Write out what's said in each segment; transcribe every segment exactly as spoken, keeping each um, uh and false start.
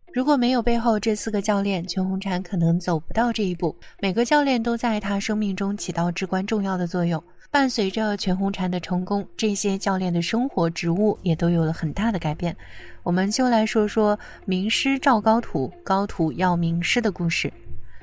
如果没有背后这四个教练，全红婵可能走不到这一步。每个教练都在她生命中起到至关重要的作用。伴随着全红婵的成功，这些教练的生活职务也都有了很大的改变。我们就来说说名师赵高徒，高徒要名师的故事。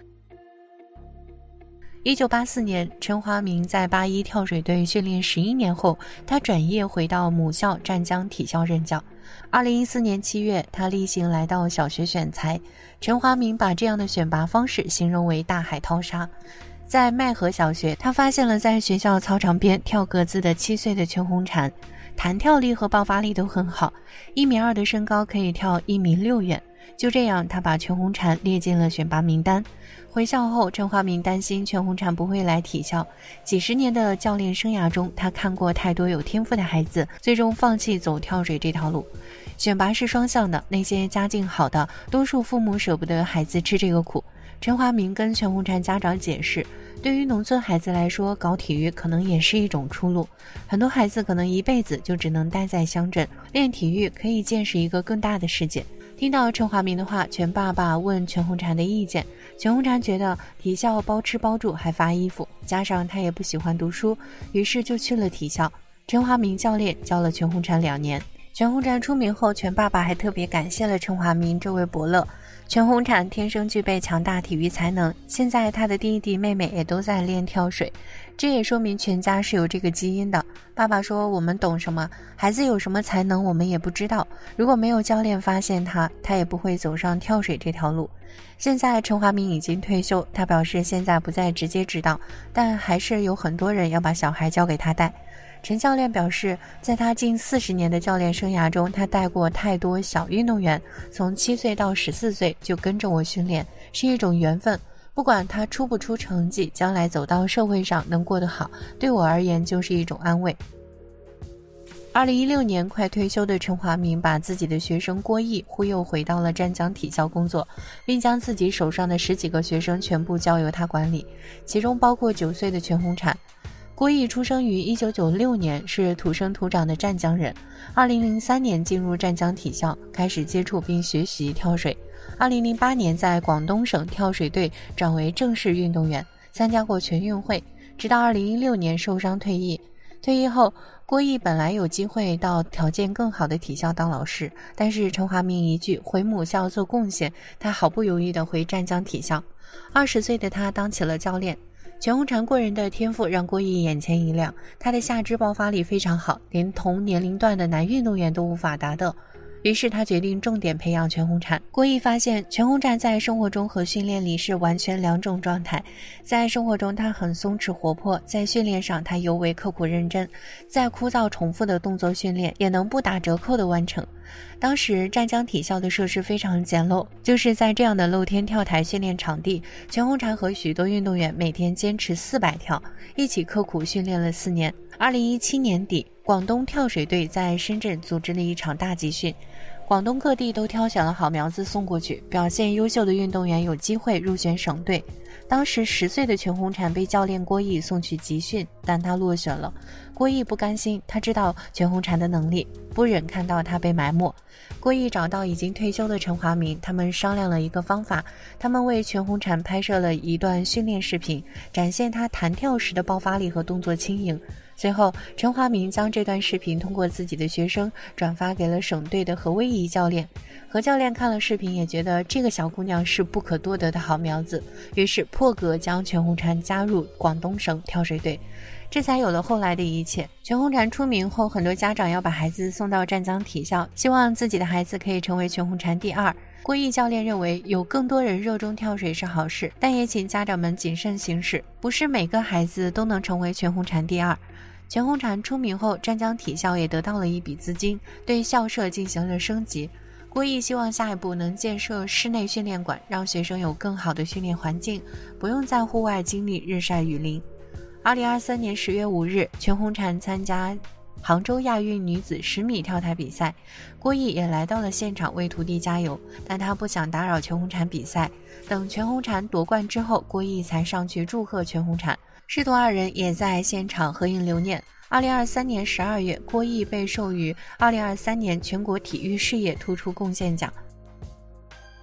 一九八四年，陈华明在八一跳水队训练十一年后，他转业回到母校湛江体校任教。二零一四年七月，他例行来到小学选材。陈华明把这样的选拔方式形容为大海淘沙。在麦河小学，他发现了在学校操场边跳格子的七岁的全红婵，弹跳力和爆发力都很好，一米二的身高可以跳一米六远。就这样，他把全红婵列进了选拔名单。回校后，陈华明担心全红婵不会来体校。几十年的教练生涯中，他看过太多有天赋的孩子最终放弃走跳水这条路。选拔是双向的，那些家境好的，多数父母舍不得孩子吃这个苦。陈华明跟全红婵家长解释，对于农村孩子来说，搞体育可能也是一种出路。很多孩子可能一辈子就只能待在乡镇，练体育可以见识一个更大的世界。听到陈华明的话，全爸爸问全红婵的意见。全红婵觉得体校包吃包住还发衣服，加上她也不喜欢读书，于是就去了体校。陈华明教练教了全红婵两年。全红婵出名后，全爸爸还特别感谢了陈华明这位伯乐。全红婵天生具备强大体育才能，现在她的弟弟妹妹也都在练跳水，这也说明全家是有这个基因的。爸爸说，我们懂什么，孩子有什么才能我们也不知道，如果没有教练发现他，他也不会走上跳水这条路。现在陈华明已经退休，他表示现在不再直接指导，但还是有很多人要把小孩交给他带。陈教练表示，在他近四十年的教练生涯中，他带过太多小运动员，从七岁到十四岁就跟着我训练，是一种缘分。不管他出不出成绩，将来走到社会上能过得好，对我而言就是一种安慰。二零一六年快退休的陈华明把自己的学生郭毅忽悠回到了湛江体校工作，并将自己手上的十几个学生全部交由他管理，其中包括九岁的全红婵。郭毅出生于一九九六年，是土生土长的湛江人。二零零三年进入湛江体校，开始接触并学习跳水。二零零八年在广东省跳水队转为正式运动员，参加过全运会，直到二零一六年受伤退役。退役后，郭毅本来有机会到条件更好的体校当老师，但是陈华明一句回母校做贡献，他毫不犹豫地回湛江体校。二十岁的他当起了教练。全红婵过人的天赋让郭毅眼前一亮，他的下肢爆发力非常好，连同年龄段的男运动员都无法达到。于是他决定重点培养全红婵。郭毅发现全红婵在生活中和训练里是完全两种状态，在生活中她很松弛活泼，在训练上她尤为刻苦认真，在枯燥重复的动作训练也能不打折扣的完成。当时湛江体校的设施非常简陋，就是在这样的露天跳台训练场地，全红婵和许多运动员每天坚持四百跳，一起刻苦训练了四年。二零一七年底，广东跳水队在深圳组织了一场大集训，广东各地都挑选了好苗子送过去，表现优秀的运动员有机会入选省队。当时十岁的全红婵被教练郭毅送去集训，但他落选了。郭毅不甘心，他知道全红婵的能力，不忍看到他被埋没。郭毅找到已经退休的陈华明，他们商量了一个方法，他们为全红婵拍摄了一段训练视频，展现他弹跳时的爆发力和动作轻盈。随后，陈华明将这段视频通过自己的学生转发给了省队的何威仪教练。何教练看了视频也觉得这个小姑娘是不可多得的好苗子，于是破格将全红婵加入广东省跳水队，这才有了后来的一切。全红婵出名后，很多家长要把孩子送到湛江体校，希望自己的孩子可以成为全红婵第二。郭毅教练认为有更多人热衷跳水是好事，但也请家长们谨慎行事，不是每个孩子都能成为全红婵第二。全红婵出名后，湛江体校也得到了一笔资金，对校舍进行了升级。郭毅希望下一步能建设室内训练馆，让学生有更好的训练环境，不用在户外经历日晒雨淋。二零二三年十月五日，全红婵参加杭州亚运女子十米跳台比赛，郭毅也来到了现场为徒弟加油，但他不想打扰全红婵比赛。等全红婵夺冠之后，郭毅才上去祝贺全红婵。师徒二人也在现场合影留念。二零二三年十二月，郭毅被授予二零二三年全国体育事业突出贡献奖。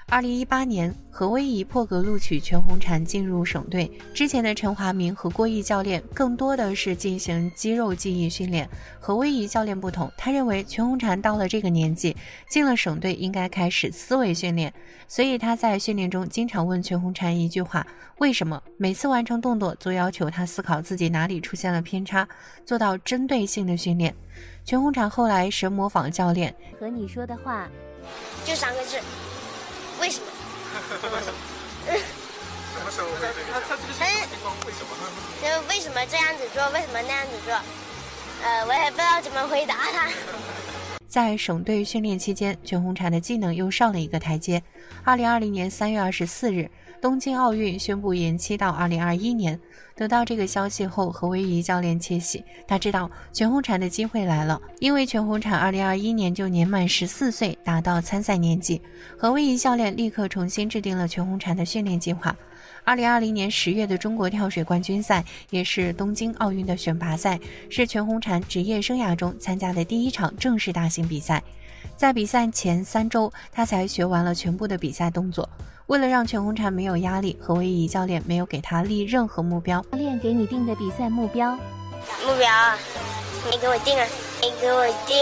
二零一八年，何威仪破格录取全红婵进入省队。之前的陈华明和郭毅教练更多的是进行肌肉记忆训练，何威仪教练不同，他认为全红婵到了这个年纪，进了省队应该开始思维训练，所以他在训练中经常问全红婵一句话：为什么？每次完成动作都要求他思考自己哪里出现了偏差，做到针对性的训练。全红婵后来神模仿教练和你说的话， 就三个字。为什么？ 什么时候会这个？他他这个情况为什么？ 就为什么这样子做？为什么那样子做？呃，我也不知道怎么回答他。 在省队训练期间，全红婵的技能又上了一个台阶。二零二零年三月二十四日，东京奥运宣布延期到二零二一年。得到这个消息后，何威仪教练窃喜，他知道全红婵的机会来了，因为全红婵二零二一年就年满十四岁，达到参赛年纪。何威仪教练立刻重新制定了全红婵的训练计划。二零二零年十月的中国跳水冠军赛，也是东京奥运的选拔赛，是全红婵职业生涯中参加的第一场正式大型比赛。在比赛前三周，他才学完了全部的比赛动作。为了让全红婵没有压力，何威仪教练没有给他立任何目标。 教练给你定的比赛目标？ 目标啊，你给我定啊，你给我定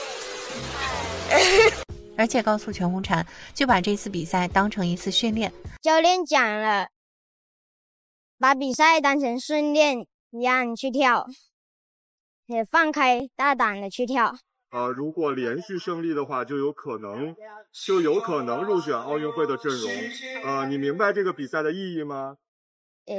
啊。 而且告诉全红婵，就把这次比赛当成一次训练。 教练讲了，把比赛当成训练一样去跳，也放开大胆的去跳。 呃，如果连续胜利的话，就有可能就有可能入选奥运会的阵容。呃，你明白这个比赛的意义吗？ 呃，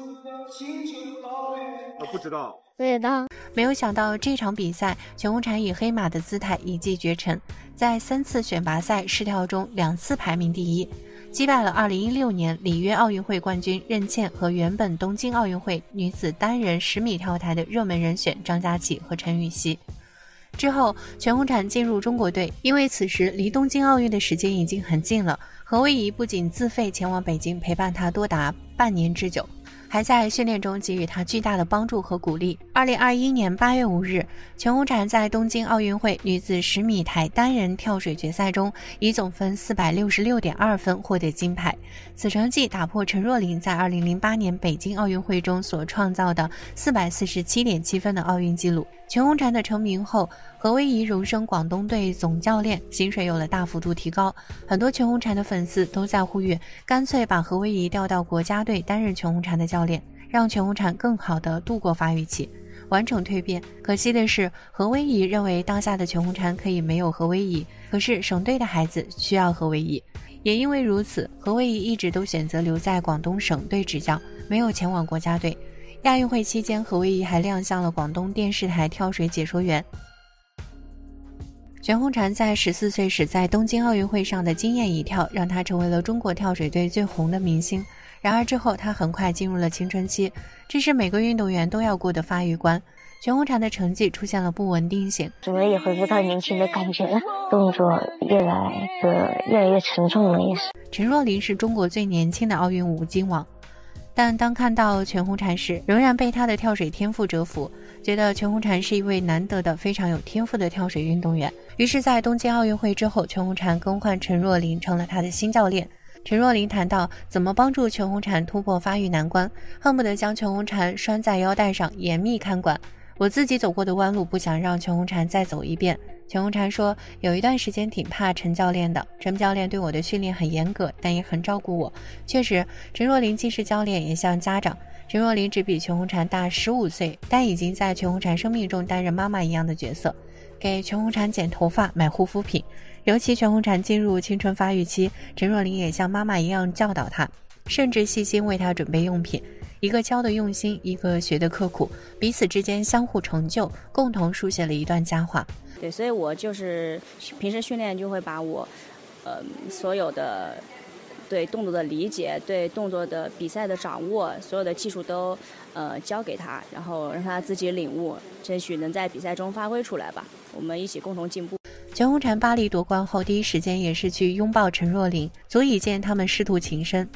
呃不知道。 不知道。 没有想到这场比赛，全红婵以黑马的姿态一骑绝尘，在三次选拔赛试跳中两次排名第一，击败了二零一六年里约奥运会冠军任茜和原本东京奥运会女子单人十米跳台的热门人选张家齐和陈芋汐。之后，全红婵进入中国队，因为此时离东京奥运的时间已经很近了。何威仪不仅自费前往北京陪伴她多达半年之久，还在训练中给予她巨大的帮助和鼓励。二零二一年八月五日，全红婵在东京奥运会女子十米台单人跳水决赛中，以总分四百六十六点二分获得金牌。此成绩打破陈若琳在二零零八年北京奥运会中所创造的四百四十七点七分的奥运纪录。全红婵的成名后，何威仪荣升广东队总教练，薪水有了大幅度提高。很多全红婵的粉丝都在呼吁，干脆把何威仪调到国家队担任全红婵的教练，让全红婵更好地度过发育期，完成蜕变。可惜的是，何威仪认为当下的全红婵可以没有何威仪，可是省队的孩子需要何威仪。也因为如此，何威仪一直都选择留在广东省队执教，没有前往国家队。亚运会期间，何威仪还亮相了广东电视台跳水解说员。全红婵在十四岁时在东京奥运会上的惊艳一跳，让她成为了中国跳水队最红的明星。然而之后，她很快进入了青春期，这是每个运动员都要过的发育关。全红婵的成绩出现了不稳定性， 怎么也恢复到年轻的感觉了，动作越来的越来越沉重了，也是。 陈若琳是中国最年轻的奥运五金王。但当看到全红婵时，仍然被她的跳水天赋折服，觉得全红婵是一位难得的非常有天赋的跳水运动员。于是在东京奥运会之后，全红婵更换陈若琳成了她的新教练。陈若琳谈到怎么帮助全红婵突破发育难关，恨不得将全红婵拴在腰带上严密看管。我自己走过的弯路，不想让全红婵再走一遍。全红婵说，有一段时间挺怕陈教练的，陈教练对我的训练很严格，但也很照顾我。确实，陈若琳既是教练也像家长。陈若琳只比全红婵大十五岁，但已经在全红婵生命中担任妈妈一样的角色，给全红婵剪头发、买护肤品。尤其全红婵进入青春发育期，陈若琳也像妈妈一样教导她，甚至细心为她准备用品。一个教的用心，一个学的刻苦，彼此之间相互成就，共同书写了一段佳话。 对，所以我就是平时训练就会把我，呃，所有的对动作的理解，对动作的比赛的掌握，所有的技术都呃教给他，然后让他自己领悟，争取能在比赛中发挥出来吧。我们一起共同进步。 全红婵巴黎夺冠后，第一时间也是去拥抱陈若琳，足以见他们师徒情深。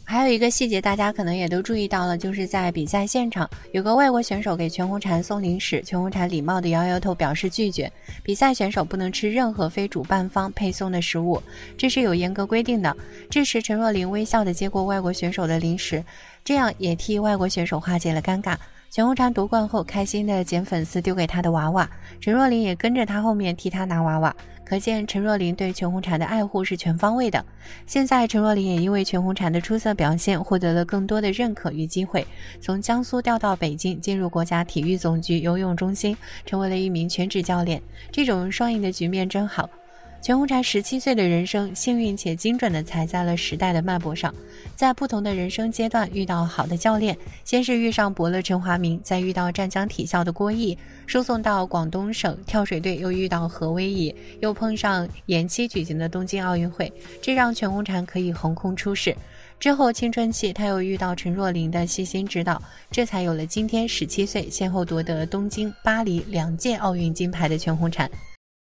还有一个细节大家可能也都注意到了，就是在比赛现场有个外国选手给全红婵送零食，全红婵礼貌地摇摇头表示拒绝。比赛选手不能吃任何非主办方配送的食物，这是有严格规定的。这时陈若琳微笑地接过外国选手的零食，这样也替外国选手化解了尴尬。全红婵夺冠后开心地捡粉丝丢给她的娃娃，陈若琳也跟着她后面替她拿娃娃，可见陈若琳对全红婵的爱护是全方位的。现在陈若琳也因为全红婵的出色表现获得了更多的认可与机会，从江苏调到北京，进入国家体育总局游泳中心，成为了一名全职教练。这种双赢的局面真好。全红婵十七岁的人生幸运且精准地踩在了时代的脉搏上，在不同的人生阶段遇到好的教练，先是遇上伯乐陈华明，再遇到湛江体校的郭毅，输送到广东省跳水队又遇到何威仪，又碰上延期举行的东京奥运会，这让全红婵可以横空出世。之后青春期他又遇到陈若琳的细心指导，这才有了今天十七岁先后夺得东京、巴黎两届奥运金牌的全红婵。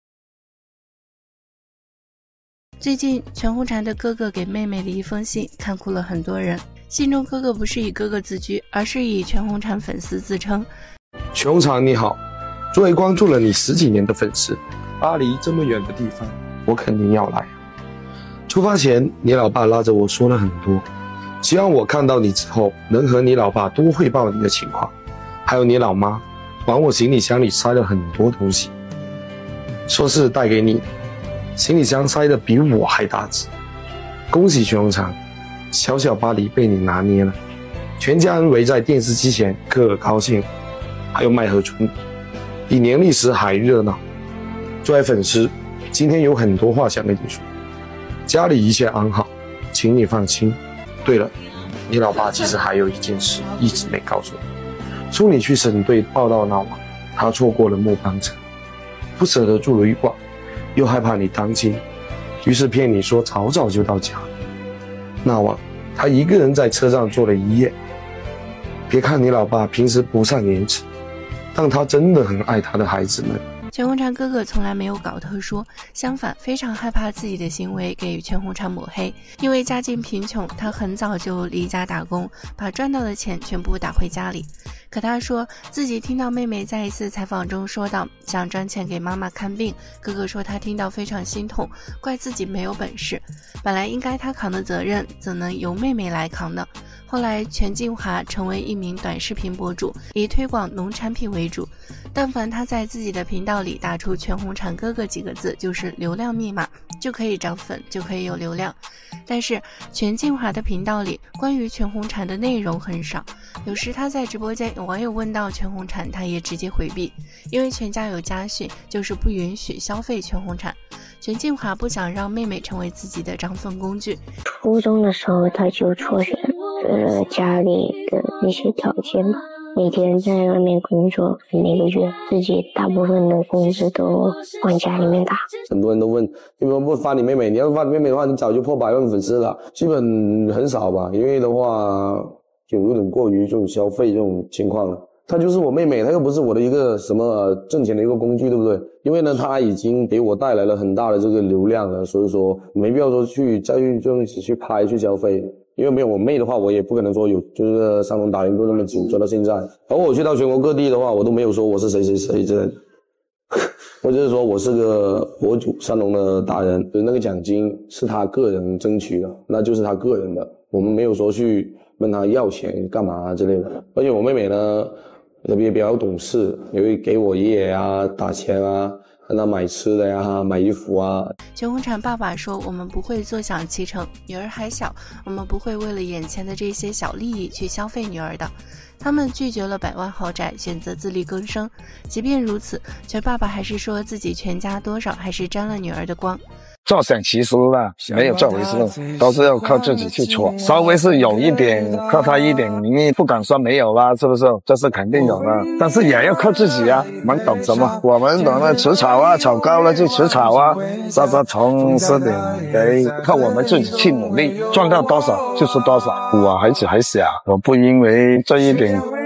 最近全红婵的哥哥给妹妹的一封信看哭了很多人，信中哥哥不是以哥哥自居，而是以全红婵粉丝自称。 全红婵你好，作为关注了你十几年的粉丝，巴黎这么远的地方我肯定要来。出发前你老爸拉着我说了很多，希望我看到你之后能和你老爸多汇报你的情况，还有你老妈往我行李箱里塞了很多东西，说是带给你的，行李箱塞的比我还大只。恭喜全红婵，小小巴黎被你拿捏了，全家人围在电视机前可高兴。还有麦河村比年历时还热闹。作为粉丝，今天有很多话想跟你说，家里一切安好，请你放心。对了，你老爸其实还有一件事一直没告诉你，送你去省队报道那晚，他错过了末班车，不舍得住旅馆，又害怕你担心，于是骗你说早早就到家。那晚他一个人在车上坐了一夜。别看你老爸平时不善言辞，但他真的很爱他的孩子们。 全红婵哥哥从来没有搞特殊，相反非常害怕自己的行为给全红婵抹黑。因为家境贫穷，他很早就离家打工，把赚到的钱全部打回家里。可他说自己听到妹妹在一次采访中说到想赚钱给妈妈看病，哥哥说他听到非常心痛，怪自己没有本事，本来应该他扛的责任怎能由妹妹来扛呢？后来全静华成为一名短视频博主，以推广农产品为主，但凡他在自己的频道里打出全红婵哥哥几个字，就是流量密码，就可以涨粉，就可以有流量。但是全静华的频道里关于全红婵的内容很少，有时他在直播间有网友问到全红婵，他也直接回避，因为全家有家训，就是不允许消费全红婵。全静华不想让妹妹成为自己的涨粉工具。 初中的时候他就辍学，呃，家里的一些条件吧，每天在外面工作，每个月自己大部分的工资都往家里面打。 很多人都问你为什么不发你妹妹，你要发你妹妹的话你早就破百万粉丝了。基本很少吧，因为的话就有点过于这种消费这种情况了。她就是我妹妹，她又不是我的一个什么挣钱的一个工具，对不对？因为呢她已经给我带来了很大的这个流量了，所以说没必要说去再去这样子去拍去消费。因为没有我妹的话，我也不可能说有就是上龙打云做那么久做到现在。包括我去到全国各地的话，我都没有说我是谁谁谁之类的，我就是说我是个博主，上龙的达人，就是那个奖金是他个人争取的，那就是他个人的，我们没有说去问他要钱干嘛之类的。而且我妹妹呢也比较懂事，也会给我爷爷啊打钱啊，让他买吃的呀，买衣服啊。 全红婵爸爸说，我们不会坐享其成，女儿还小，我们不会为了眼前的这些小利益去消费女儿的。他们拒绝了百万豪宅，选择自力更生。即便如此，全爸爸还是说自己全家多少还是沾了女儿的光。 坐享其成啦，没有这回事，都是要靠自己去闯。稍微是有一点靠他一点名义，不敢说没有啦，是不是？这是肯定有的，但是也要靠自己啊。我们懂什么？我们懂得吃草啊，草高了就吃草啊，杀杀虫是得得靠我们自己去努力，赚到多少就是多少。我孩子还小，我不因为这一点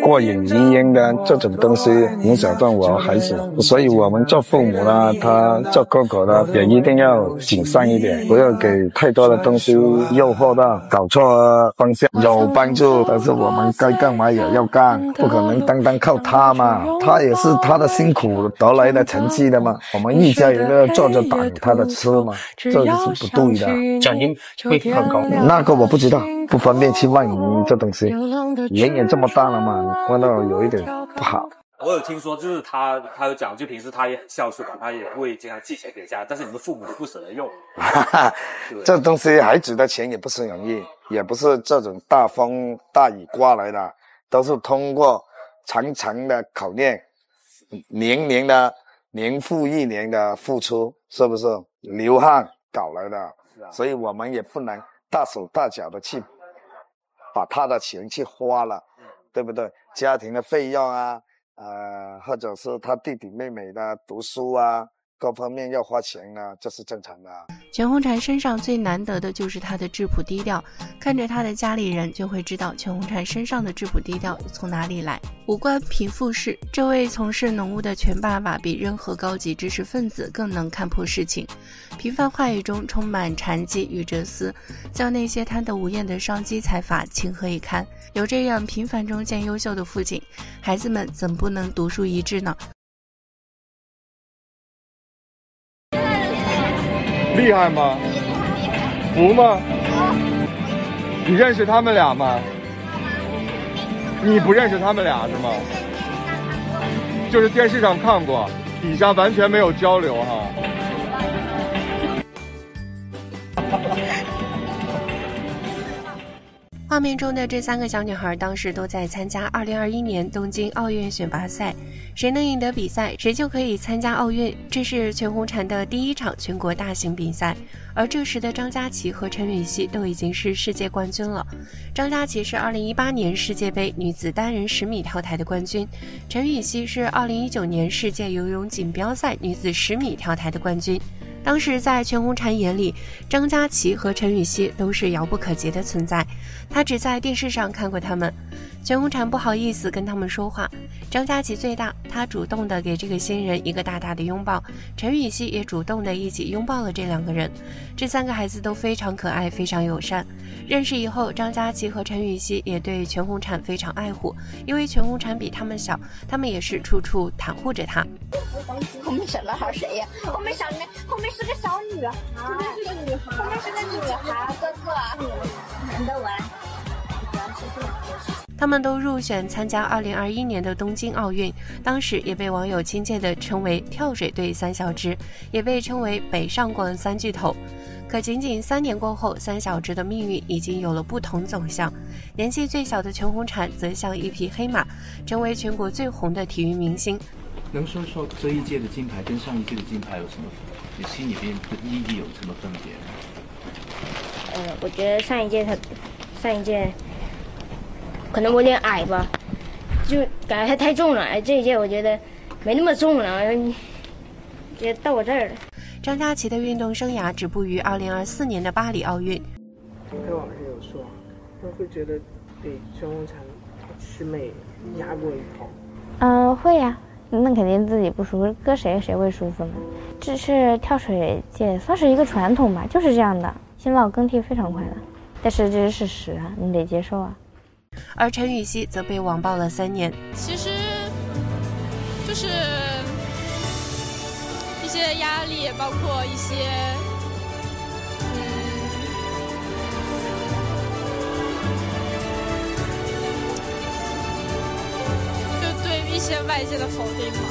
过瘾云烟的这种东西影响到我孩子，所以我们做父母啦，他做哥哥的也一定要谨慎一点，不要给太多的东西诱惑到，搞错方向。有帮助，但是我们该干嘛也要干，不可能单单靠他嘛，他也是他的辛苦得来的成绩的嘛，我们一家人都要坐着等他的吃嘛，这是不对的。 奖金会很高， 那个我不知道，不方便去问这东西。人也这么大了嘛，问到有一点不好。 我有听说，就是他，他有讲，就平时他也很孝顺嘛，他也会经常寄钱给家，但是你们父母不舍得用。 这东西孩子的钱也不是容易，也不是这种大风大雨刮来的，都是通过长长的考验，年年的年复一年的付出，是不是流汗搞来的？所以我们也不能大手大脚的去把他的钱去花了，对不对？家庭的费用啊，呃，或者是他弟弟妹妹的读书啊，各方面要花钱啊，这是正常的。 全红婵身上最难得的就是她的质朴低调，看着她的家里人就会知道全红婵身上的质朴低调从哪里来。无关贫富氏，这位从事农务的全爸爸比任何高级知识分子更能看破事情，平凡话语中充满禅机与哲思，将那些贪得无厌的商机财阀情何以堪？有这样平凡中见优秀的父亲，孩子们怎不能独树一帜呢？ 厉害吗？服吗？你认识他们俩吗？你不认识他们俩是吗？就是电视上看过，底下完全没有交流哈。 画面中的这三个小女孩当时都在参加二零二一年东京奥运选拔赛，谁能赢得比赛，谁就可以参加奥运。这是全红婵的第一场全国大型比赛，而这时的张家齐和陈芋汐都已经是世界冠军了。张家齐是二零一八年世界杯女子单人十米跳台的冠军，陈芋汐是二零一九年世界游泳锦标赛女子十米跳台的冠军。当时在全红婵眼里，张家齐和陈芋汐都是遥不可及的存在，她只在电视上看过他们。全红婵不好意思跟他们说话，张家齐最大，他主动的给这个新人一个大大的拥抱，陈芋汐也主动的一起拥抱了这两个人。这三个孩子都非常可爱，非常友善。认识以后，张家齐和陈芋汐也对全红婵非常爱护，因为全红婵比他们小，他们也是处处袒护着她。 后面小男孩谁呀？后面小男，后面是个小女孩，后面是个女孩，后面是个女孩，哥哥，男的玩。 他们都入选参加二零二一年的东京奥运，当时也被网友亲切地称为跳水队三小只，也被称为北上广三巨头。可仅仅三年过后，三小只的命运已经有了不同走向。年纪最小的全红婵则像一匹黑马，成为全国最红的体育明星。 能说说这一届的金牌跟上一届的金牌有什么？你心里边的意义有什么分别？ 呃，我觉得上一届他，上一届可能我有点矮吧，就感觉他太重了。哎，这一届我觉得没那么重了，直接到我这儿了。 张家齐的运动生涯止步于二零二四年的巴黎奥运。 听他网上有说，他会觉得被全红婵师妹压过一头。 嗯、呃，会呀、啊。那肯定自己不舒服，搁谁谁会舒服呢？这是跳水界算是一个传统吧，就是这样的，心脑更替非常快的，但是这是事实啊，你得接受啊。 而陈芋汐则被网暴了三年， 其实就是一些压力，包括一些一些外界的否定吗？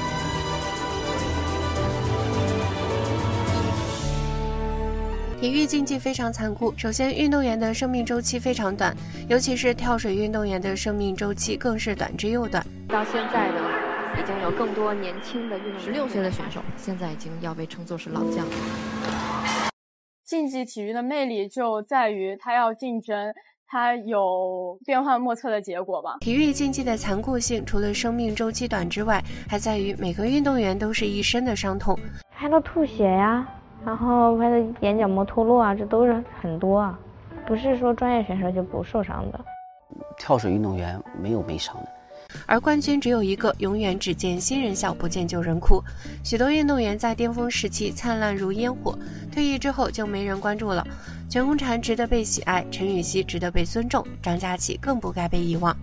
体育竞技非常残酷，首先运动员的生命周期非常短，尤其是跳水运动员的生命周期更是短之又短。 到现在的已经有更多年轻的运动员，十六岁的选手现在已经要被称作是老将了。 竞技体育的魅力就在于它要竞争，它有变幻莫测的结果吧。 体育竞技的残酷性除了生命周期短之外，还在于每个运动员都是一身的伤痛， 拍到吐血呀，然后拍的眼角膜脱落啊，这都是很多啊，不是说专业选手就不受伤的。 跳水运动员没有没伤的， 而冠军只有一个，永远只见新人笑，不见旧人哭。许多运动员在巅峰时期灿烂如烟火，退役之后就没人关注了。全红婵值得被喜爱，陈芋汐值得被尊重，张家齐更不该被遗忘。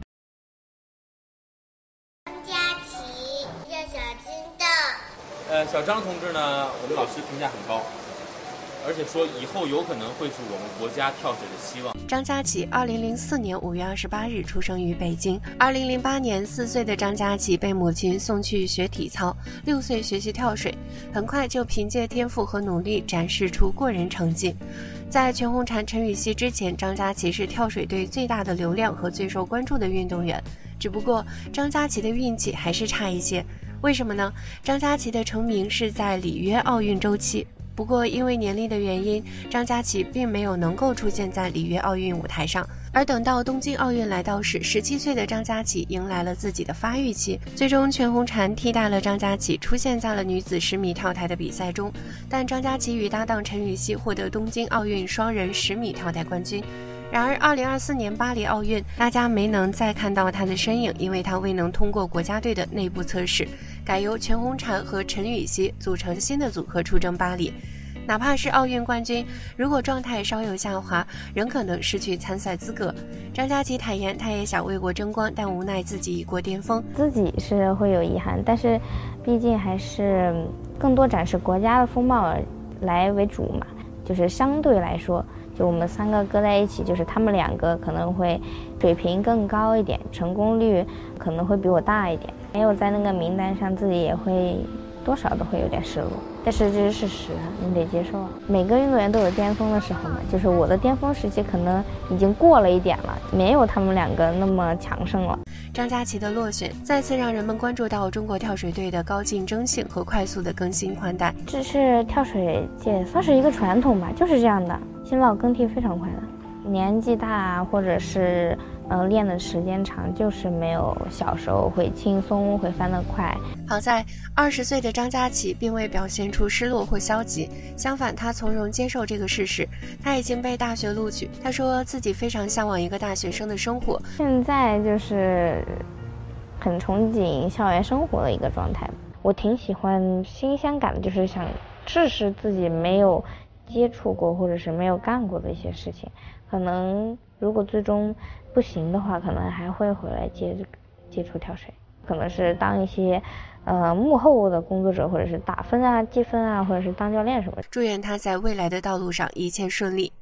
张家齐，叫小金豆。 呃，小张同志呢，我们老师评价很高。而且说以后有可能会是我们国家跳水的希望。 张家齐，二零零四年五月二十八日出生于北京。二零零八年，四岁的张家齐被母亲送去学体操，六岁学习跳水，很快就凭借天赋和努力展示出过人成绩。在全红婵、陈芋汐之前，张家齐是跳水队最大的流量和最受关注的运动员。只不过张家齐的运气还是差一些，为什么呢？张家齐的成名是在里约奥运周期。不过因为年龄的原因，张家齐并没有能够出现在里约奥运舞台上。而等到东京奥运来到时，十七岁的张家齐迎来了自己的发育期。最终全红婵替代了张家齐出现在了女子十米跳台的比赛中，但张家齐与搭档陈芋汐获得东京奥运双人十米跳台冠军。然而二零二四年巴黎奥运，大家没能再看到他的身影，因为他未能通过国家队的内部测试，改由全红婵和陈芋汐组成新的组合出征巴黎。哪怕是奥运冠军，如果状态稍有下滑，仍可能失去参赛资格。张家齐坦言，他也想为国争光，但无奈自己已过巅峰。 自己是会有遗憾，但是毕竟还是更多展示国家的风貌来为主嘛，就是相对来说，就我们三个搁在一起，就是他们两个可能会水平更高一点，成功率可能会比我大一点。没有在那个名单上，自己也会多少都会有点失落，但是这是事实，你得接受啊。每个运动员都有巅峰的时候嘛，就是我的巅峰时期可能已经过了一点了，没有他们两个那么强盛了。 张家齐的落选再次让人们关注到中国跳水队的高竞争性和快速的更新换代。 这是跳水界算是一个传统吧，就是这样的，新老更替非常快的。年纪大或者是呃练的时间长，就是没有小时候会轻松会翻得快。 好在二十岁的张家齐并未表现出失落或消极，相反他从容接受这个事实。他已经被大学录取，他说自己非常向往一个大学生的生活， 现在就是很憧憬校园生活的一个状态。我挺喜欢新鲜感的，就是想试试自己没有接触过或者是没有干过的一些事情。可能如果最终不行的话，可能还会回来接接触跳水，可能是当一些呃幕后的工作者，或者是打分啊、计分啊，或者是当教练什么的。 祝愿他在未来的道路上一切顺利。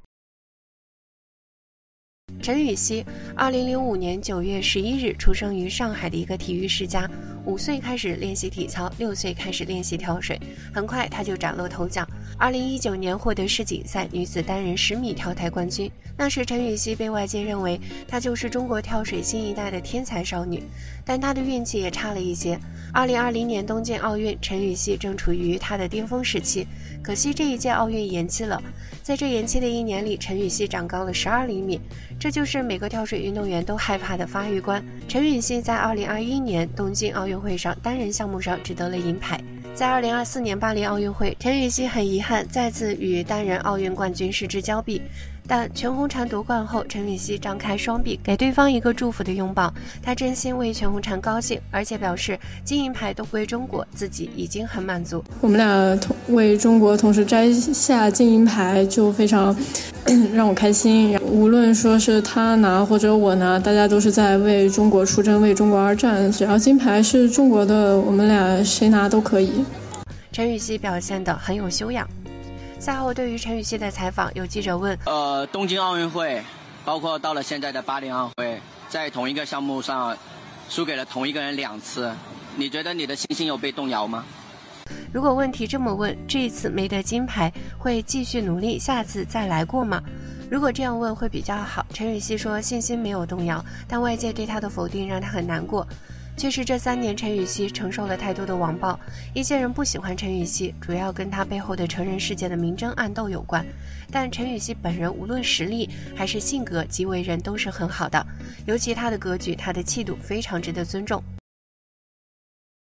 陈芋汐，二零零五年九月十一日出生于上海的一个体育世家。五岁开始练习体操，六岁开始练习跳水，很快他就崭露头角。二零一九年获得世锦赛女子单人十米跳台冠军，那时陈芋汐被外界认为她就是中国跳水新一代的天才少女，但她的运气也差了一些。二零二零年东京奥运，陈芋汐正处于她的巅峰时期，可惜这一届奥运延期了。在这延期的一年里，陈芋汐长高了十二厘米，这就是每个跳水运动员都害怕的发育关。陈芋汐在二零二一年东京奥运会上单人项目上只得了银牌。在二零二四年巴黎奥运会，陈芋汐很遗憾再次与单人奥运冠军失之交臂，但全红婵夺冠后，陈芋汐张开双臂给对方一个祝福的拥抱，她真心为全红婵高兴，而且表示金银牌都归中国，自己已经很满足。 我们俩为中国同时摘下金银牌，就非常让我开心。无论说是他拿或者我拿，大家都是在为中国出征，为中国而战，只要金牌是中国的，我们俩谁拿都可以。 陈芋汐表现得很有修养。赛后对于陈芋汐的采访，有记者问： 呃，东京奥运会，包括到了现在的巴黎奥运会，在同一个项目上输给了同一个人两次，你觉得你的信心有被动摇吗？ 如果问题这么问，这一次没得金牌，会继续努力，下次再来过吗？如果这样问会比较好。陈芋汐说信心没有动摇，但外界对她的否定让她很难过。确实这三年陈芋汐承受了太多的网暴，一些人不喜欢陈芋汐，主要跟她背后的成人世界的明争暗斗有关。但陈芋汐本人无论实力还是性格及为人都是很好的，尤其她的格局、她的气度非常值得尊重。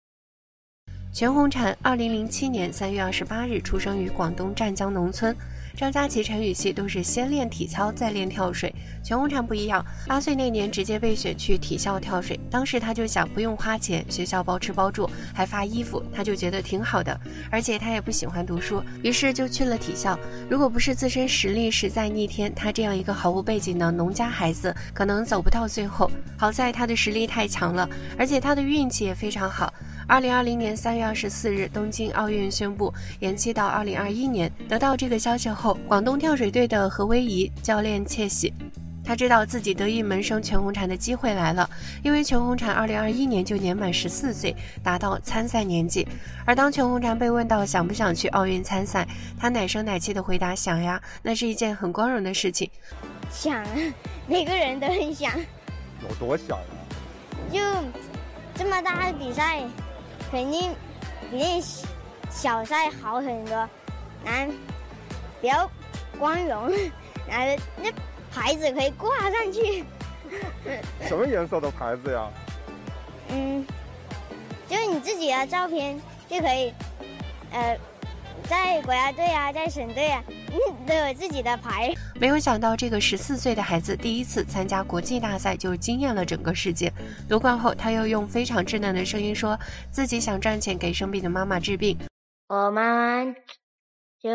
全红婵，二零零七年三月二十八日出生于广东湛江农村。 张佳琪、陈雨希都是先练体操再练跳水，全红婵不一样，八岁那年直接被选去体校跳水。当时他就想不用花钱，学校包吃包住，还发衣服，他就觉得挺好的，而且他也不喜欢读书，于是就去了体校。如果不是自身实力实在逆天，他这样一个毫无背景的农家孩子可能走不到最后。好在他的实力太强了，而且他的运气也非常好。二零二零年三月二十四日，东京奥运宣布延期到二零二一年。得到这个消息后，广东跳水队的何威仪教练窃喜，他知道自己得意门生全红婵的机会来了，因为全红婵二零二一年就年满十四岁，达到参赛年纪。而当全红婵被问到想不想去奥运参赛，他奶声奶气的回答：想呀，那是一件很光荣的事情。 想，每个人都很想。 有多想呀？ 就这么大的比赛，肯定比小赛好很多，然后比较光荣，然后那牌子可以挂上去。 什么颜色的牌子呀？ 嗯，就是你自己的照片就可以，呃，在国家队啊，在省队啊，都有自己的牌。 没有想到这个十四岁的孩子第一次参加国际大赛就惊艳了整个世界。夺冠后，他又用非常稚嫩的声音说自己想赚钱给生病的妈妈治病。 我妈妈就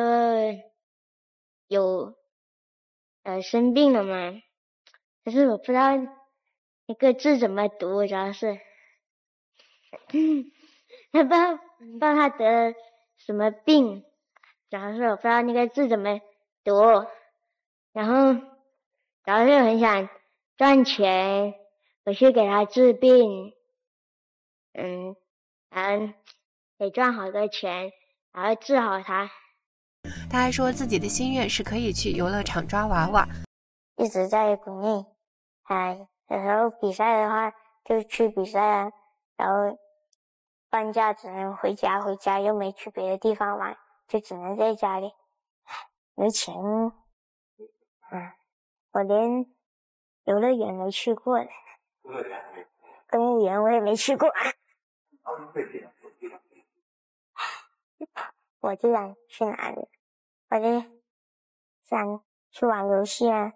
有呃生病了嘛，可是我不知道那个字怎么读，主要是，嗯，不知道不知道他得什么病，主要是我不知道那个字怎么读。然后，主要是很想赚钱，我去给他治病，嗯，然后得赚好多钱，然后治好他。 他还说自己的心愿是可以去游乐场抓娃娃。 一直在国内，哎，有时候比赛的话就去比赛啊，然后放假只能回家，回家又没去别的地方玩，就只能在家里，没钱。嗯，我连游乐园没去过呢，动物园我也没去过。我就想去哪里？我就想去玩游戏啊，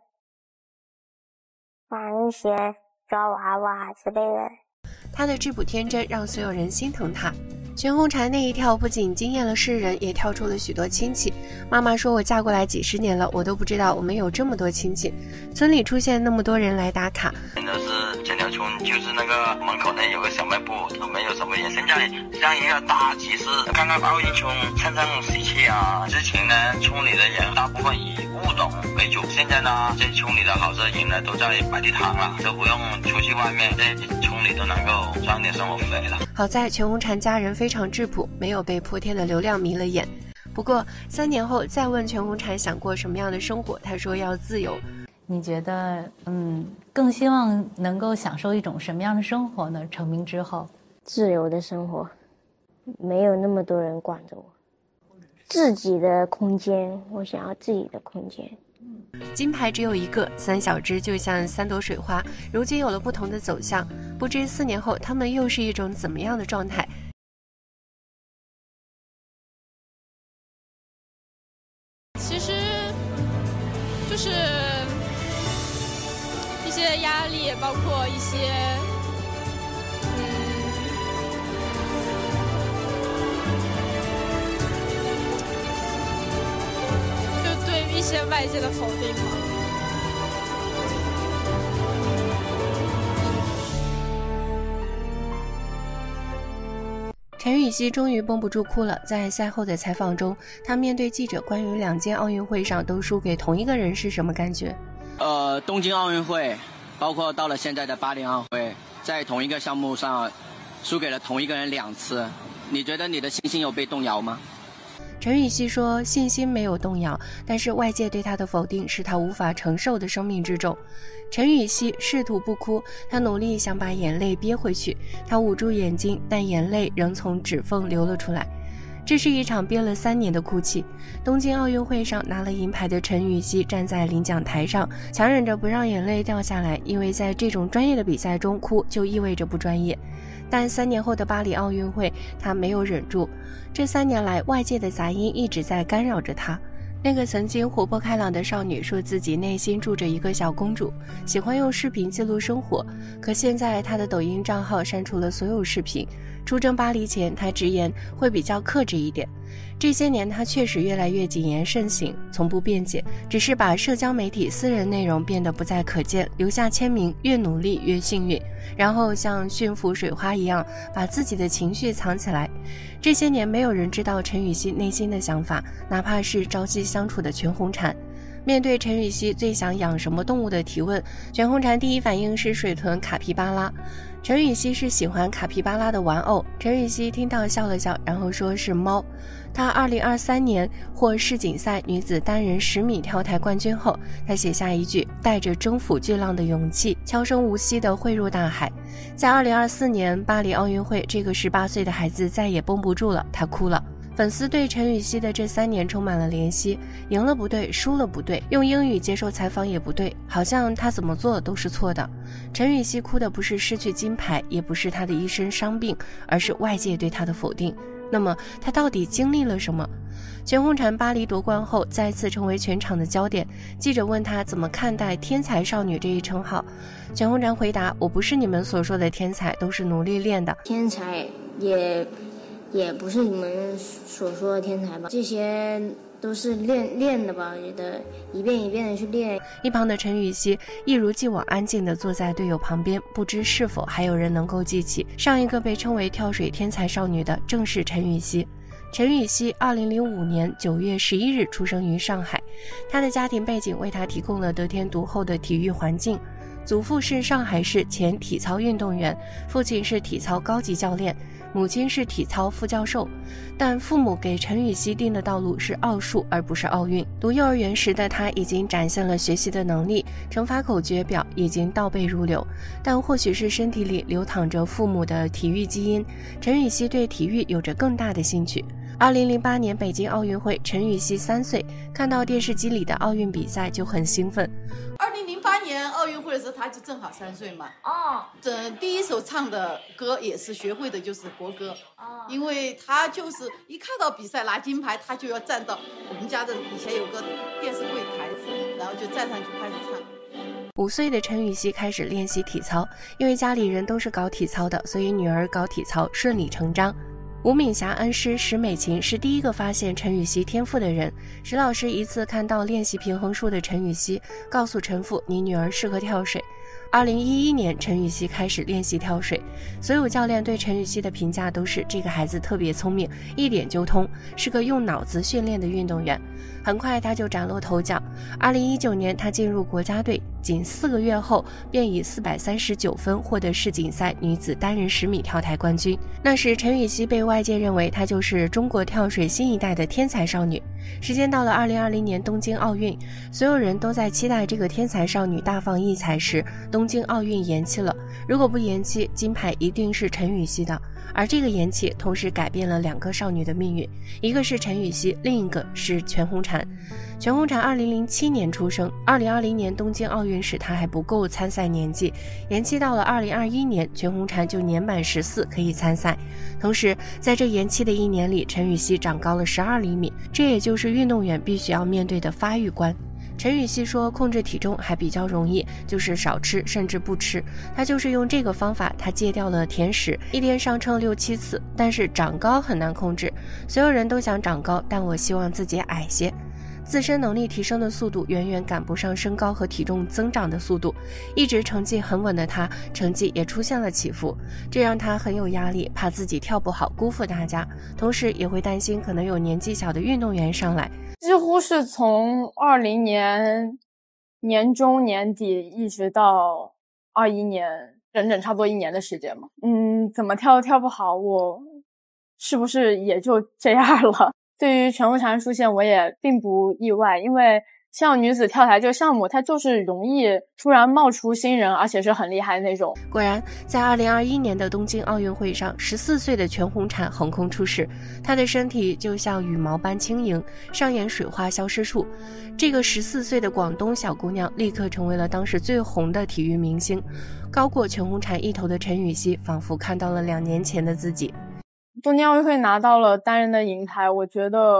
玩一些抓娃娃之类的。 他的质朴天真让所有人心疼他。全红婵那一跳不仅惊艳了世人，也跳出了许多亲戚。妈妈说，我嫁过来几十年了，我都不知道我们有这么多亲戚，村里出现那么多人来打卡。 真的是前条村，就是那个门口那有个小卖部，都没有什么人。现在像一个大集市，看看奥运村蹭蹭喜气啊。之前呢，村里的人大部分以务农为主，现在呢，这村里的好多人呢都在摆地摊了，都不用出去外面，这村里都能够赚点生活费了。 好在全红婵家人非常质朴，没有被泼天的流量迷了眼。不过三年后再问全红婵想过什么样的生活，她说要自由。 你觉得嗯，更希望能够享受一种什么样的生活呢？成名之后， 自由的生活，没有那么多人管着我，自己的空间，我想要自己的空间。 金牌只有一个，三小只就像三朵水花，如今有了不同的走向，不知四年后他们又是一种怎么样的状态。 其实就是一些压力，包括一些嗯就对于一些外界的否定嘛。 陈雨希终于绷不住哭了。在赛后的采访中，她面对记者关于两届奥运会上都输给同一个人是什么感觉？ 呃，东京奥运会，包括到了现在的巴黎奥运会，在同一个项目上输给了同一个人两次，你觉得你的信心有被动摇吗？ 陈雨希说，信心没有动摇，但是外界对她的否定是她无法承受的生命之重。陈雨希试图不哭，她努力想把眼泪憋回去，她捂住眼睛，但眼泪仍从指缝流了出来。这是一场憋了三年的哭泣。东京奥运会上拿了银牌的陈雨希站在领奖台上，强忍着不让眼泪掉下来，因为在这种专业的比赛中哭就意味着不专业。但三年后的巴黎奥运会，她没有忍住。这三年来，外界的杂音一直在干扰着她。 那个曾经活泼开朗的少女说自己内心住着一个小公主，喜欢用视频记录生活。可现在她的抖音账号删除了所有视频。出征巴黎前，她直言会比较克制一点。这些年她确实越来越谨言慎行，从不辩解，只是把社交媒体私人内容变得不再可见，留下签名越努力越幸运，然后像驯服水花一样把自己的情绪藏起来。这些年没有人知道陈雨希内心的想法，哪怕是朝夕相处的全红婵。面对陈雨希最想养什么动物的提问，全红婵第一反应是水豚卡皮巴拉。陈雨希是喜欢卡皮巴拉的玩偶，陈雨希听到笑了笑，然后说是猫。她二零二三年获世锦赛女子单人十米跳台冠军后，她写下一句带着征服巨浪的勇气，悄声无息地汇入大海。在二零二四年巴黎奥运会，这个十八岁的孩子再也绷不住了，她哭了。粉丝对陈雨希的这三年充满了怜惜，赢了不对，输了不对，用英语接受采访也不对，好像他怎么做都是错的。陈雨希哭的不是失去金牌，也不是他的一身伤病，而是外界对他的否定。那么他到底经历了什么？全红婵巴黎夺冠后再次成为全场的焦点，记者问他怎么看待天才少女这一称号，全红婵回答：我不是你们所说的天才，都是努力练的。 天才也也不是你们所说的天才吧，这些都是练练的吧，我觉得一遍一遍的去练。 一旁的陈雨希一如既往安静地坐在队友旁边，不知是否还有人能够记起上一个被称为跳水天才少女的正是陈雨希。陈雨希二零零五年九月十一日出生于上海，她的家庭背景为她提供了得天独厚的体育环境。祖父是上海市前体操运动员，父亲是体操高级教练，母亲是体操副教授。但父母给陈雨希定的道路是奥数而不是奥运。读幼儿园时的她已经展现了学习的能力，乘法口诀表已经倒背如流，但或许是身体里流淌着父母的体育基因，陈雨希对体育有着更大的兴趣。二零零八年北京奥运会，陈雨希三岁，看到电视机里的奥运比赛就很兴奋。 二零零八年奥运会的时候，他就正好三岁嘛。哦。这第一首唱的歌也是学会的就是国歌。哦。因为他就是一看到比赛拿金牌，他就要站到我们家的以前有个电视柜台子，然后就站上去开始唱。 五岁的陈雨希开始练习体操，因为家里人都是搞体操的，所以女儿搞体操顺理成章。吴敏霞恩师石美琴是第一个发现陈雨希天赋的人。石老师一次看到练习平衡术的陈雨希，告诉陈父：“你女儿适合跳水。”二零一一年，陈雨希开始练习跳水，所有教练对陈雨希的评价都是这个孩子特别聪明，一点就通，是个用脑子训练的运动员。很快他就崭露头角。二零一九年，他进入国家队，仅四个月后便以四百三十九分获得世锦赛女子单人十米跳台冠军。那时陈雨希被外界认为她就是中国跳水新一代的天才少女。时间到了二零二零年东京奥运，所有人都在期待这个天才少女大放异彩时，东京奥运延期了。如果不延期，金牌一定是陈雨希的。而这个延期同时改变了两个少女的命运，一个是陈雨希，另一个是全红婵。全红婵二零零七年出生，二零二零年东京奥运时她还不够参赛年纪，延期到了二零二一年，全红婵就年满十四可以参赛。同时在这延期的一年里，陈雨希长高了十二厘米，这也就是运动员必须要面对的发育关。陈雨希说控制体重还比较容易，就是少吃甚至不吃。她就是用这个方法，她戒掉了甜食，一天上称六七次。但是长高很难控制，所有人都想长高，但我希望自己矮些。自身能力提升的速度远远赶不上身高和体重增长的速度，一直成绩很稳的她，成绩也出现了起伏，这让她很有压力，怕自己跳不好辜负大家，同时也会担心可能有年纪小的运动员上来。 几乎是从二零年年中年底一直到二一年，整整差不多一年的时间嘛。嗯，怎么跳都跳不好，我是不是也就这样了？对于全红婵出现，我也并不意外，因为像女子跳台这个项目，它就是容易突然冒出新人，而且是很厉害的那种。 果然，在二零二一年的东京奥运会上，十四岁的全红婵横空出世，她的身体就像羽毛般轻盈，上演水花消失处。这个十四岁的广东小姑娘立刻成为了当时最红的体育明星。高过全红婵一头的陈雨希，仿佛看到了两年前的自己。 东京奥运会拿到了单人的银牌，我觉得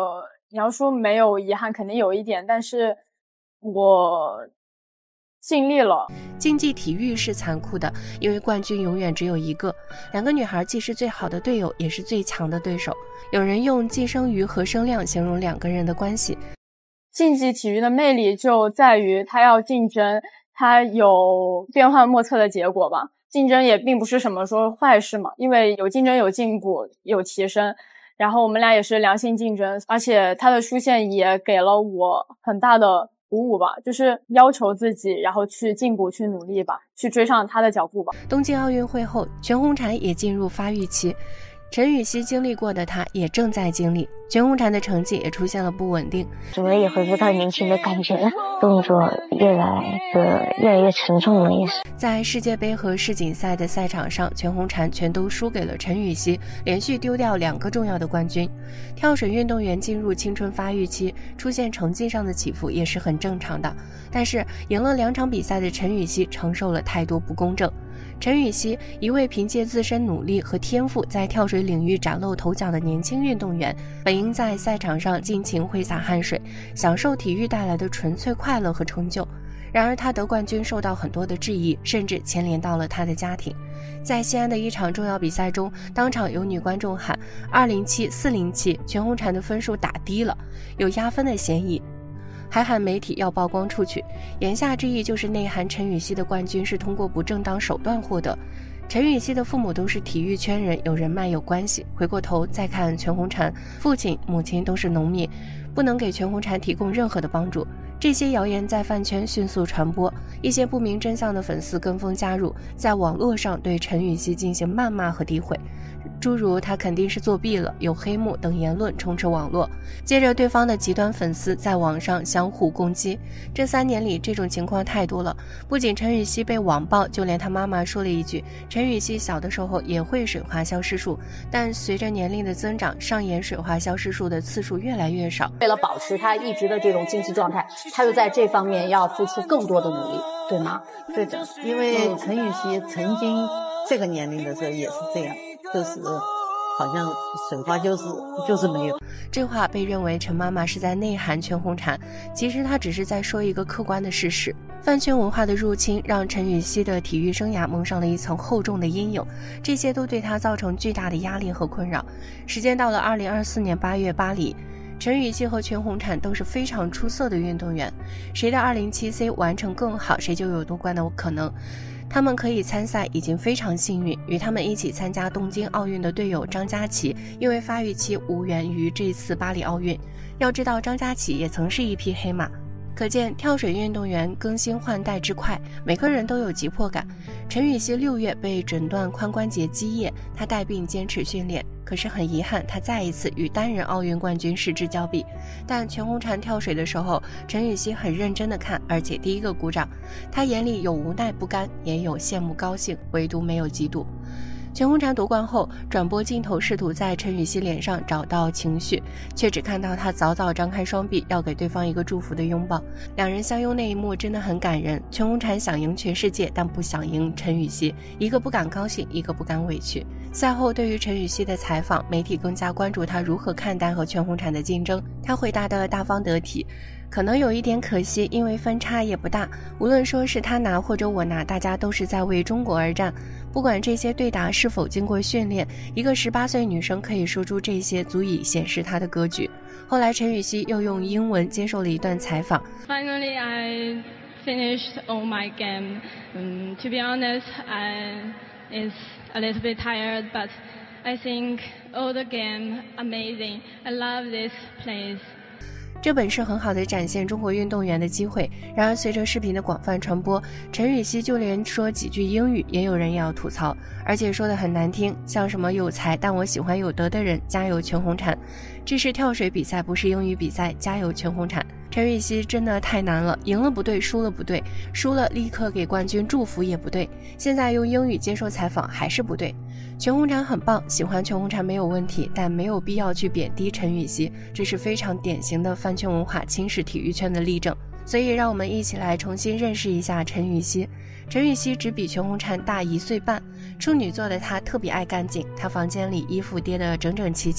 你要说没有遗憾，肯定有一点，但是我尽力了。 竞技体育是残酷的，因为冠军永远只有一个。两个女孩既是最好的队友，也是最强的对手。有人用寄生鱼和生亮形容两个人的关系。 竞技体育的魅力就在于它要竞争，它有变幻莫测的结果吧。竞争也并不是什么说坏事嘛，因为有竞争有进步有提升。然后我们俩也是良性竞争，而且他的出现也给了我很大的鼓舞吧，就是要求自己，然后去进步去努力吧，去追上他的脚步吧。 东京奥运会后，全红婵也进入发育期，陈芋汐经历过的她也正在经历，全红婵的成绩也出现了不稳定， 主要也恢复到年轻的感觉了，动作越来的越来越沉重了，也是。 在世界杯和世锦赛的赛场上，全红婵全都输给了陈芋汐，连续丢掉两个重要的冠军。跳水运动员进入青春发育期，出现成绩上的起伏也是很正常的，但是赢了两场比赛的陈芋汐承受了太多不公正。陈芋汐，一位凭借自身努力和天赋在跳水领域崭露头角的年轻运动员，本应在赛场上尽情挥洒汗水，享受体育带来的纯粹快乐和成就。然而他得冠军受到很多的质疑，甚至牵连到了他的家庭。在西安的一场重要比赛中，当场有女观众喊二零七四零七，全红婵的分数打低了，有压分的嫌疑，还喊媒体要曝光出去，言下之意就是内涵陈芋汐的冠军是通过不正当手段获得。陈芋汐的父母都是体育圈人，有人脉有关系。回过头再看全红婵，父亲母亲都是农民，不能给全红婵提供任何的帮助。这些谣言在饭圈迅速传播，一些不明真相的粉丝跟风加入，在网络上对陈芋汐进行谩骂和诋毁，诸如他肯定是作弊了、有黑幕等言论充斥网络。接着对方的极端粉丝在网上相互攻击，这三年里这种情况太多了。不仅陈芋汐被网暴，就连他妈妈说了一句陈芋汐小的时候也会水花消失术，但随着年龄的增长，上演水花消失术的次数越来越少。 为了保持他一直的这种竞技状态，他又在这方面要付出更多的努力，对吗？ 对的，因为陈芋汐曾经这个年龄的时候也是这样，就是好像水花就是就是没有。 这话被认为陈妈妈是在内涵全红婵，其实她只是在说一个客观的事实。饭圈文化的入侵让陈芋汐的体育生涯蒙上了一层厚重的阴影，这些都对她造成巨大的压力和困扰。时间到了二零二四年八月巴黎，陈芋汐和全红婵都是非常出色的运动员，谁的二零七 C 完成更好，谁就有夺冠的可能。他们可以参赛已经非常幸运，与他们一起参加东京奥运的队友张家齐因为发育期无缘于这次巴黎奥运。要知道张家齐也曾是一匹黑马，可见跳水运动员更新换代之快，每个人都有急迫感。陈芋汐六月被诊断髋关节积液，她带病坚持训练，可是很遗憾，她再一次与单人奥运冠军失之交臂。但全红婵跳水的时候，陈芋汐很认真地看，而且第一个鼓掌。她眼里有无奈不甘，也有羡慕高兴，唯独没有嫉妒。全红婵夺冠后，转播镜头试图在陈芋汐脸上找到情绪，却只看到她早早张开双臂，要给对方一个祝福的拥抱。两人相拥那一幕真的很感人。全红婵想赢全世界，但不想赢陈芋汐，一个不敢高兴，一个不敢委屈。赛后对于陈芋汐的采访，媒体更加关注她如何看待和全红婵的竞争。她回答的大方得体，可能有一点可惜，因为分差也不大，无论说是他拿或者我拿，大家都是在为中国而战。不管这些对答是否经过训练，一个十八岁女生可以说出这些，足以显示她的格局。后来陈芋汐又用英文接受了一段采访。 Finally, I finished all my game. Um, to be honest, I is a little bit tired, but I think all the game amazing. I love this place. 这本是很好的展现中国运动员的机会，然而随着视频的广泛传播，陈芋汐就连说几句英语也有人要吐槽，而且说得很难听，像什么有才但我喜欢有德的人，加油全红婵。这是跳水比赛，不是英语比赛，加油全红婵。陈芋汐真的太难了，赢了不对，输了不对，输了立刻给冠军祝福也不对，现在用英语接受采访还是不对。全红婵很棒，喜欢全红婵没有问题，但没有必要去贬低陈芋汐，这是非常典型的饭圈文化侵蚀体育圈的例证。所以让我们一起来重新认识一下陈芋汐。陈芋汐只比全红婵大一岁半，处女座的她特别爱干净，她房间里衣服叠得整整齐齐，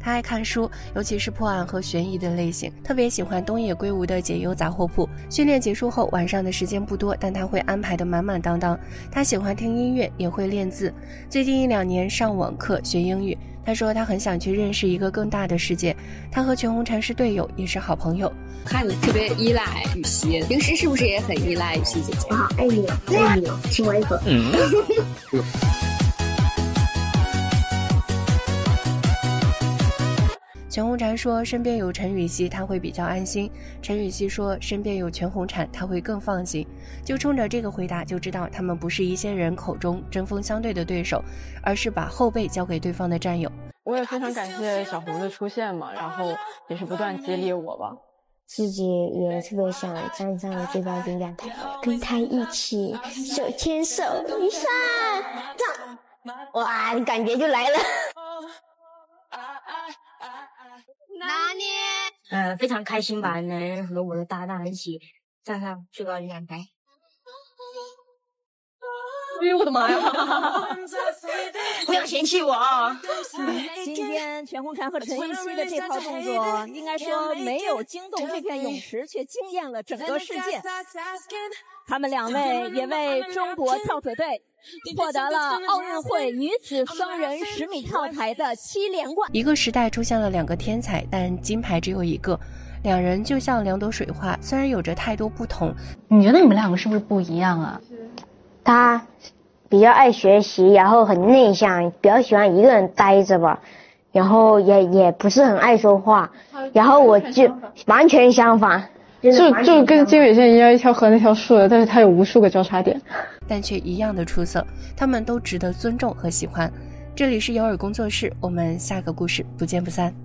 他爱看书，尤其是破案和悬疑的类型，特别喜欢东野圭吾的解忧杂货铺。训练结束后，晚上的时间不多，但他会安排得满满当当。他喜欢听音乐，也会练字，最近一两年上网课学英语。他说他很想去认识一个更大的世界。他和全红婵是队友，也是好朋友。 看你特别依赖雨熙，平时是不是也很依赖雨熙姐姐？ 我好爱你哦，爱你哦，亲我一口。嗯。 全红婵说身边有陈雨希他会比较安心，陈雨希说身边有全红婵他会更放心。就冲着这个回答就知道他们不是一些人口中针锋相对的对手，而是把后背交给对方的战友。 我也非常感谢小红的出现嘛，然后也是不断激励我吧。 自己也特别想站上最高领奖台，跟他一起手牵手一下，这样，哇，感觉就来了。 拿捏，呃，非常开心吧，能和我的搭档一起站上最高领奖台。 哎呦我的妈呀！ 不要嫌弃我啊！ 今天全红婵和陈雨希的这套动作，应该说没有惊动这片泳池，却惊艳了整个世界。他们两位也为中国跳水队获得了奥运会女子双人十米跳台的七连冠。 一个时代出现了两个天才，但金牌只有一个，两人就像两朵水花，虽然有着太多不同。 你觉得你们两个是不是不一样啊？ 他比较爱学习，然后很内向，比较喜欢一个人待着吧，然后也也不是很爱说话，然后我就完全相反。 就就跟金伟宪一样，一条河那条树的，但是它有无数个交叉点， 但却一样的出色，他们都值得尊重和喜欢。这里是有耳工作室，我们下个故事不见不散。